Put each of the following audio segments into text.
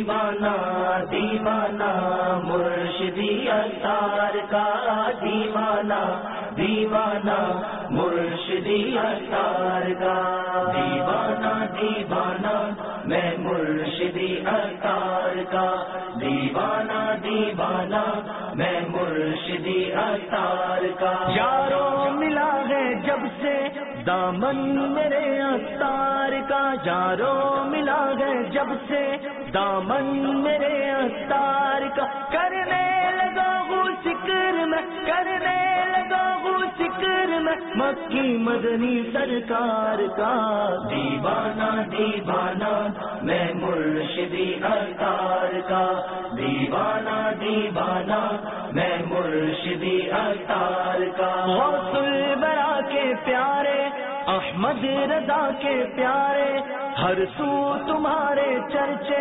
دیوانہ دیوانہ مرشدی اتار کا دیوانہ دیوانہ مرشدی اتار کا دیوانہ دیوانہ میں مرشدی اتار کا دیوانہ دیوانہ میں مرشدی اتار کا یارو ملا ہے جب سے دامن میرے اتار کا یارو ملا ہے جب سے دامن میرے اتار کا کرنے لگا ہوں ذکر میں کرنے لگا ہوں ذکر میں مکی مدنی سرکار کا دیوانہ دیوانہ میں مرشدی اتار کا دیوانہ دیوانہ میں مرشدی اتار کا غوث البرا کے پیارے احمد رضا کے پیارے ہر سو تمہارے چرچے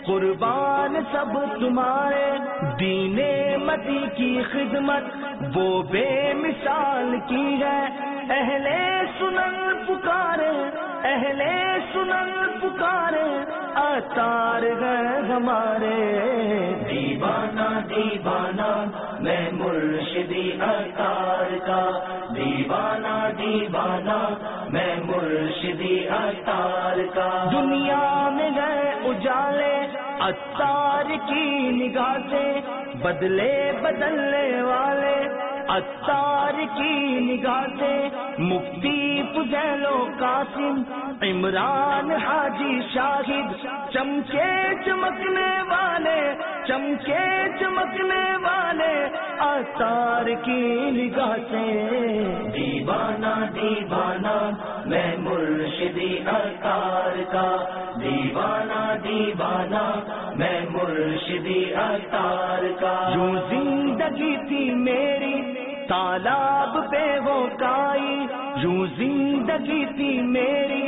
قربان سب تمہارے دین مدی کی خدمت وہ بے مثال کی ہے اہل سنن پکارے اہل سنن پکارے اتار گئے ہمارے دیوانہ دیوانہ میں مرشدی اتار کا دیوانہ دیوانہ میں مرشدی اتار کا دنیا میں گئے اجالے اتار کی نگاہ سے بدلے بدلنے والے اتار کی نگاہ سے مفتی فضیل و قاسم عمران حاجی شاہد چمکے چمکنے والے چمکے چمکنے والے اتار کی نگاہ سے دیوانہ دیوانہ میں مرشدی اتار کا دیوانہ دیوانہ میں مرشدی اتار کا جو زندگی تھی میری تالاب پہ وہ کائی یوں زندگی تھی میری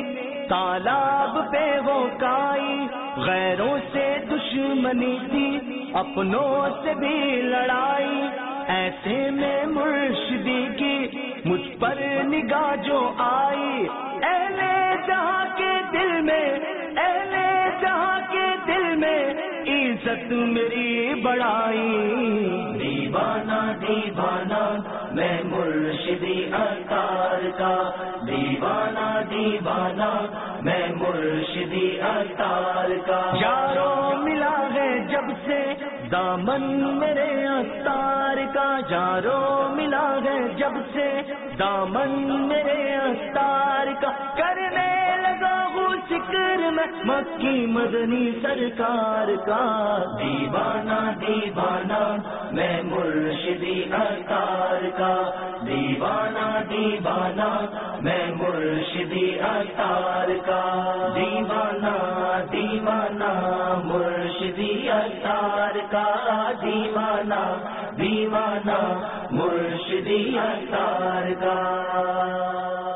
تالاب پہ وہ کائی غیروں سے دشمنی تھی اپنوں سے بھی لڑائی ایسے میں مرشدی کی مجھ پر نگاہ جو آئی اہل جہاں کے دل میں اہل جہاں کے دل میں عزت میری بڑھائی دیوانہ دیوانہ میں مرشدی اتار کا دیوانہ دیوانہ میں مرشدی اتار کا یارو ملا ہے جب سے دامن میرے اتار کا یارو ملا ہے جب سے دامن میرے اتار کا کرنے لگا ہوں ذکر میں مکی مدنی سرکار کا دیوانہ دیوانہ میں مرشدی اتار کا دیوانہ دیوانہ میں مرشدی اتار کا دیوانہ دیوانہ مرشدی اتار کا دیوانہ دیوانہ مرشدی اتار کا